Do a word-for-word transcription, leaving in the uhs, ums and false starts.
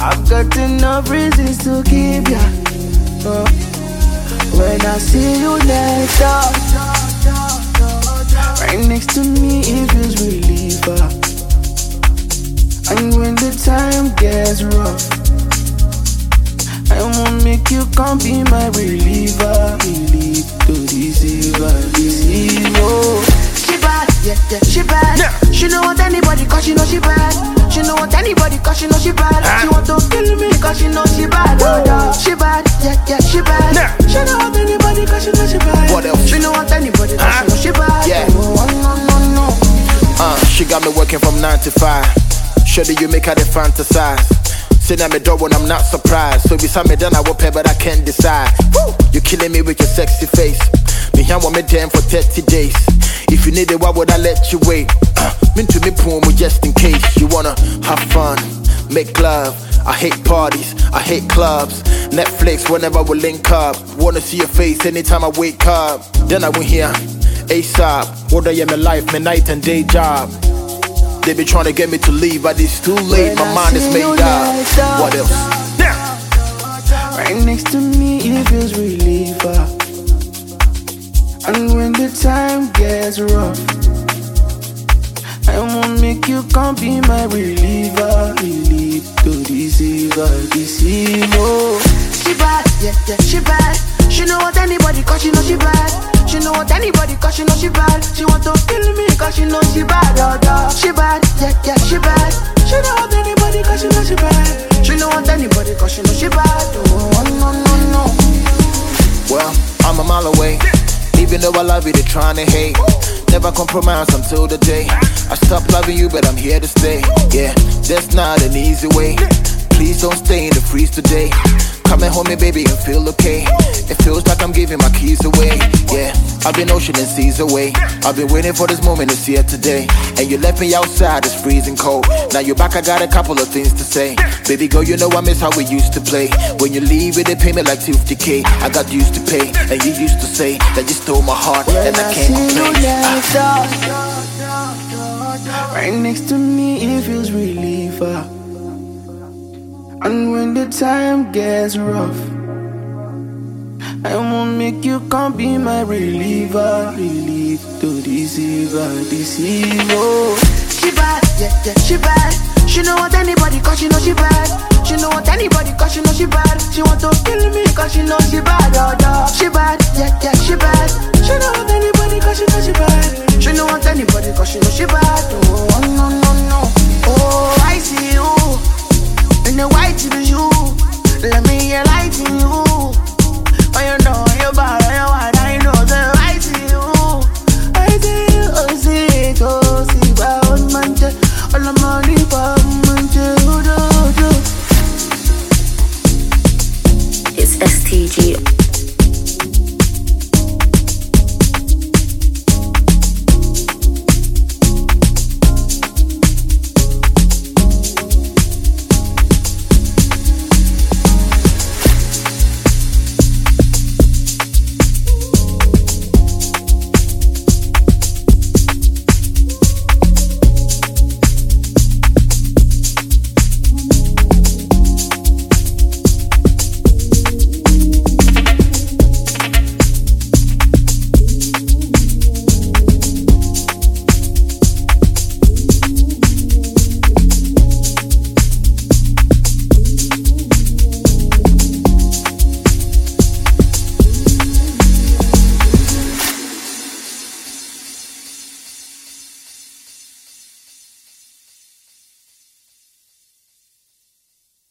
I've got enough reasons to keep ya. Uh, when I see you next up, right next to me, it feels reliever. And when the time gets rough, I won't make you come be my reliever. Relief to deceiver, deceiver. She bad, yeah, yeah, she bad. Yeah. She know what anybody cause she know she bad. She know what anybody cause she know she bad. Ah. She want to kill me cause she know she bad. Oh, yeah. She bad, yeah, yeah, she bad. Yeah. She know what anybody cause she know she bad. What else? She know what anybody cause ah. she know she bad. Yeah. Oh, no, no, no. Uh, she got me working from nine to five. Surely you make her the fantasize. Say that me door when I'm not surprised. So beside me then I will pay but I can't decide. Woo! You killing me with your sexy face. Me here want me damn for thirty days. If you need it, why would I let you wait? Uh, mean to me poom just in case. You wanna have fun, make love. I hate parties, I hate clubs. Netflix whenever we link up. Wanna see your face anytime I wake up. Then I went here, ASAP. What I am my life, my night and day job. They be trying to get me to leave, but it's too late. My mind is made up. What else? Yeah. Right next to me, it feels reliever. And when the time gets rough, I won't make you come be my reliever. Relief to deceiver, deceiver. She bad, yeah, yeah, she bad. She know what anybody cause she know she bad. She know what anybody cause she know she bad. She want to kill me cause she know she bad. Oh, oh. She bad, yeah, yeah, she bad. She know what anybody cause she know she bad. She know what anybody cause she know she bad. Oh, no, no, no. Well, I'm a mile away. Even though I love you, they're trying to hate. Never compromise until the day I stop loving you, but I'm here to stay. Yeah, that's not an easy way. Please don't stay in the freeze today. Come and hold me, baby, and feel okay. It feels like I'm giving my keys away. Yeah, I've been ocean and seas away. I've been waiting for this moment to see it today. And you left me outside, it's freezing cold. Now you're back, I got a couple of things to say. Baby girl, you know I miss how we used to play. When you leave it, they pay me like fifty K. I got used to pay, and you used to say that you stole my heart, and I can't complain. Ah. Right next to me, it feels reliever. And when the time gets rough, I won't make you come be my reliever. Relief to deceiver, deceiver. She bad, yeah, yeah, she bad. She know what anybody cause she know she bad. She know what anybody cause she know she bad. She want to kill me cause she know she bad. Oh, oh. She bad, yeah, yeah, she bad. She know what anybody cause she know she bad. She know what anybody cause she know she bad. Oh, no, no, no. Oh, I see you in the white T V shoe. Let me hear like